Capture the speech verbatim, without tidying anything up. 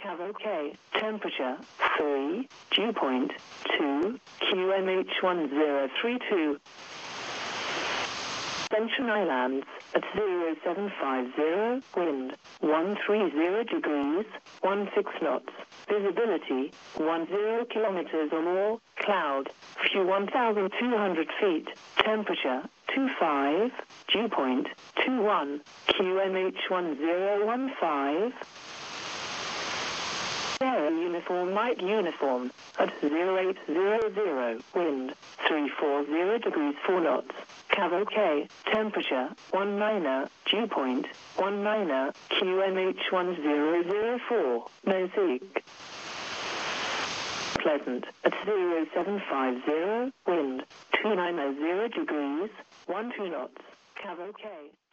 Cav OK, temperature three, dew point two, Q M H one zero three two. Ascension Islands at zero seven five zero, wind one three zero degrees, one six knots, visibility one zero kilometers or more, cloud, few one thousand two hundred feet, temperature two five, dew point two one, Q M H one zero one five. Aero uniform Mike uniform at zero eight zero zero, wind three four zero degrees four knots, Cav OK, temperature one niner, dew point one niner, Q M H one zero zero four, Mosaic. Pleasant at zero seven five zero, wind two niner zero degrees, one two knots, Cav OK.